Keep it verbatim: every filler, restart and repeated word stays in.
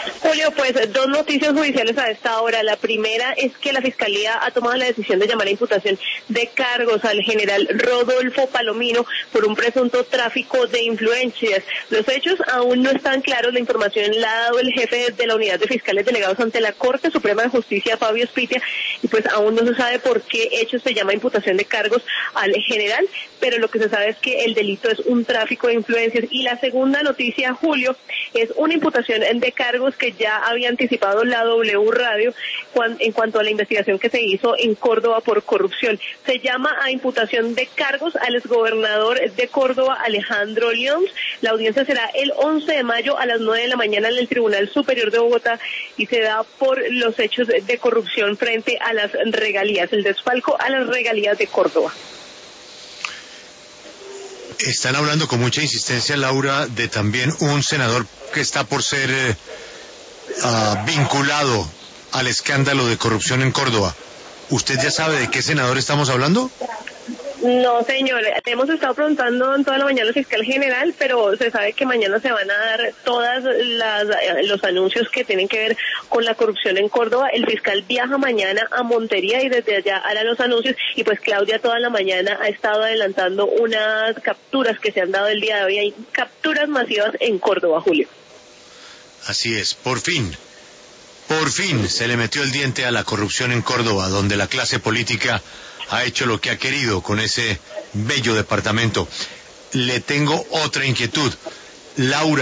Julio, pues dos noticias judiciales a esta hora. La primera es que la Fiscalía ha tomado la decisión de llamar a imputación de cargos al general Rodolfo Palomino por un presunto tráfico de influencias. Los hechos aún no están claros. La información la ha dado el jefe de la unidad de fiscales delegados ante la Corte Suprema de Justicia, Fabio Spitia, y pues aún no se sabe por qué hechos se llama imputación de cargos al general, pero lo que se sabe es que el delito es un tráfico de influencias. Y la segunda noticia, Julio, es una imputación de cargos que ya había anticipado la W Radio en cuanto a la investigación que se hizo en Córdoba por corrupción. Se llama a imputación de cargos al exgobernador de Córdoba, Alejandro Lyons. La audiencia será el once de mayo a las nueve de la mañana en el Tribunal Superior de Bogotá y se da por los hechos de corrupción frente a las regalías, el desfalco a las regalías de Córdoba. Están hablando con mucha insistencia, Laura, de también un senador que está por ser eh, uh, vinculado al escándalo de corrupción en Córdoba. ¿Usted ya sabe de qué senador estamos hablando? No, señor, hemos estado preguntando en toda la mañana al fiscal general, pero se sabe que mañana se van a dar todas las los anuncios que tienen que ver con la corrupción en Córdoba. El fiscal viaja mañana a Montería y desde allá hará los anuncios, y pues Claudia toda la mañana ha estado adelantando unas capturas que se han dado el día de hoy. Hay capturas masivas en Córdoba, Julio. Así es, por fin, por fin se le metió el diente a la corrupción en Córdoba, donde la clase política ha hecho lo que ha querido con ese bello departamento. Le tengo otra inquietud. Laura.